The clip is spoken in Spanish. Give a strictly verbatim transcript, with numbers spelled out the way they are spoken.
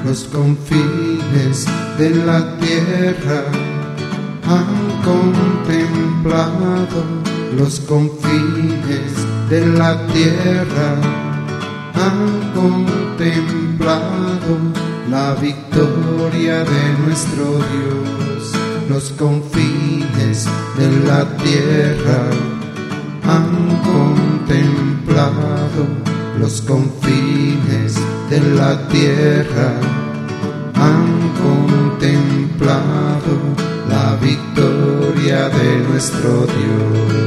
los confines de la tierra han contemplado, los confines de la tierra han contemplado la victoria de nuestro Dios. Los confines de la tierra han contemplado, los confines de la tierra han contemplado la victoria de nuestro Dios.